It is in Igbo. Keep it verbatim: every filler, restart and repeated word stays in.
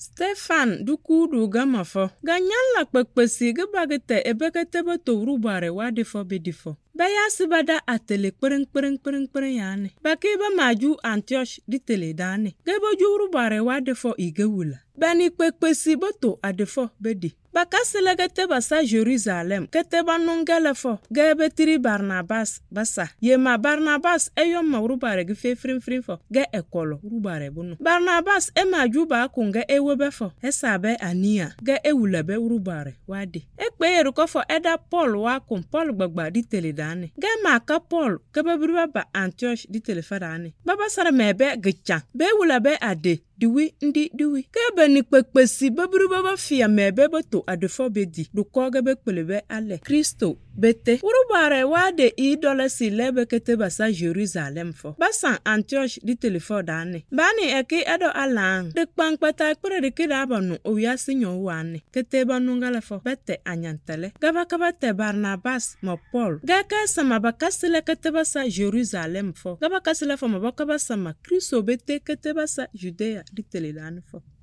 Stefan dukudu gama fo. Ganyan la kpekpesi gebagete ebekete beto rubare wadi fo bedifo. Baya sibada atele kpering kpering kpering kpering yani. Bakiba maju Antioch di tele dani. Gebo ju rubare wadi fo igewula. Bani kpekpesi beto adefo bedi. Bakaselegete basa Jerusalem. Kete banungele fo. Gebe tiri Barnabas basa. Yema Barnabas eyom ma rubare gefe frim frim fo. Ge ekolo rubare bunu. Barnabas ema juba kunge ewebe fo. Esabe ania. Ge ewulebe rubare wadi. Ekpe yeruko fo eda Paul wakum. Paul gbagba di tele dani. Ge maka Paul kebe briba ba Antioch di tele fadani. Baba sara mebe gechan. Be wulebe ade. Diwi ndi diwi. Kebe ni kpekpesi bebru baba fia mebe beto adefo bedi. Dukoge be kpelebe ale. Kristo bete. Urubare wade idole si lebe kete basa Jerusalem fo. Basan Antioch di telefo dane. Bani eki edo alang. Dek pang pata kpere de kida abanu oya sinyo wane. Kete banungale fo. Bete anyantele. Gaba kabate Barnabas ma Paul. Gaka sama bakasile kete basa Jerusalem fo. Gaba kasile fo mabaka basa ma Kristo bete kete basa Judea di tele dane fo.